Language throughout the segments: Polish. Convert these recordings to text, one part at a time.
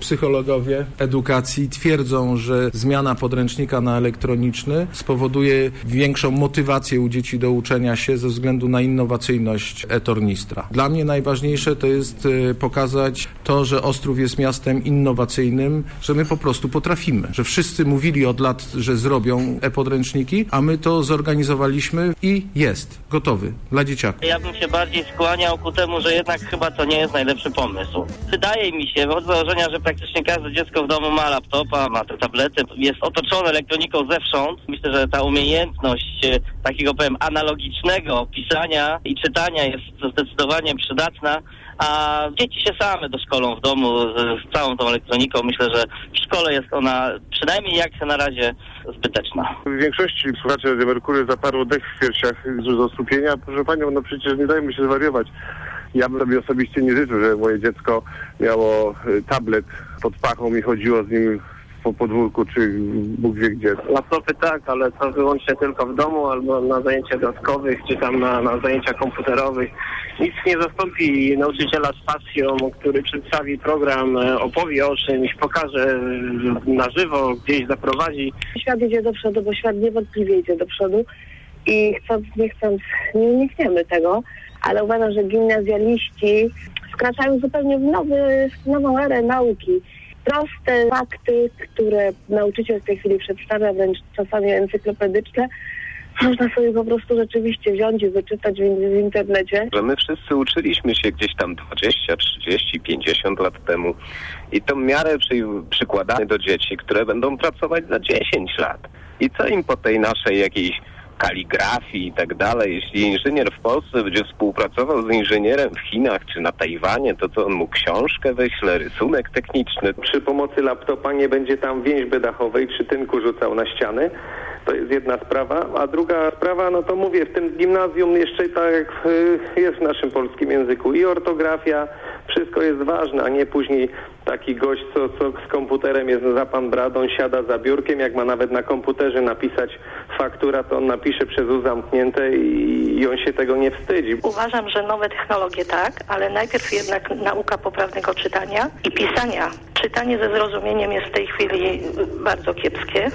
Psychologowie edukacji twierdzą, że zmiana podręcznika na elektroniczny spowoduje większą motywację u dzieci do uczenia się ze względu na innowacyjność e-tornistra. Dla mnie najważniejsze to jest pokazać to, że Ostrów jest miastem innowacyjnym, że my po prostu potrafimy. Że wszyscy mówili od lat, że zrobią e-podręczniki, a my to zorganizowaliśmy i jest gotowy dla dzieciaków. Ja bym się bardziej skłaniał ku temu, że jednak chyba to nie jest najlepszy pomysł. Wydaje mi się, od założenia, że praktycznie każde dziecko w domu ma laptopa, ma te tablety, jest otoczone elektroniką zewsząd. Myślę, że ta umiejętność takiego, powiem, analogicznego pisania i czytania jest zdecydowanie przydatna, a dzieci się same doszkolą w domu z całą tą elektroniką. Myślę, że w szkole jest ona przynajmniej jak na razie zbyteczna. W większości słuchaczy Radio Merkury zaparło dech w piersiach z osłupienia. Proszę panią, no przecież nie dajmy się zwariować. Ja bym sobie osobiście nie życzył, żeby moje dziecko miało tablet pod pachą i chodziło z nim po podwórku, czy Bóg wie gdzie. Laptopy tak, ale to wyłącznie tylko w domu, albo na zajęciach dodatkowych, czy tam na zajęciach komputerowych. Nic nie zastąpi nauczyciela z pasją, który przedstawi program, opowie o czymś, pokaże na żywo, gdzieś zaprowadzi. Świat idzie do przodu, bo świat niewątpliwie idzie do przodu i chcąc, nie chcąc, nie unikniemy tego, ale uważam, że gimnazjaliści wkraczają zupełnie w nową erę nauki. Proste fakty, które nauczyciel w tej chwili przedstawia, wręcz czasami encyklopedyczne, można sobie po prostu rzeczywiście wziąć i wyczytać w internecie. Że my wszyscy uczyliśmy się gdzieś tam 20, 30, 50 lat temu i tą miarę przykładamy do dzieci, które będą pracować za 10 lat. I co im po tej naszej jakiejś kaligrafii i tak dalej. Jeśli inżynier w Polsce będzie współpracował z inżynierem w Chinach czy na Tajwanie, to co on mu książkę wyśle, rysunek techniczny. Przy pomocy laptopa nie będzie tam więźby dachowej czy tynku rzucał na ściany. To jest jedna sprawa, a druga sprawa, no to mówię, w tym gimnazjum jeszcze tak jak jest w naszym polskim języku i ortografia, wszystko jest ważne, a nie później taki gość, co z komputerem jest za pan bradą, siada za biurkiem, jak ma nawet na komputerze napisać faktura, to on napisze przez U zamknięte i on się tego nie wstydzi. Uważam, że nowe technologie tak, ale najpierw jednak nauka poprawnego czytania i pisania. Czytanie ze zrozumieniem jest w tej chwili bardzo kiepskie.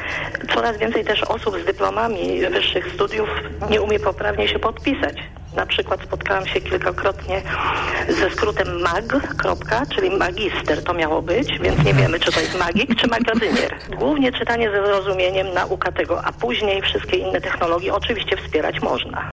Coraz więcej też osób z dyplomami wyższych studiów nie umie poprawnie się podpisać. Na przykład spotkałam się kilkakrotnie ze skrótem MAG, czyli magister to miało być, więc nie wiemy, czy to jest magik, czy magazynier. Głównie czytanie ze zrozumieniem, nauka tego, a później wszystkie inne technologie oczywiście wspierać można.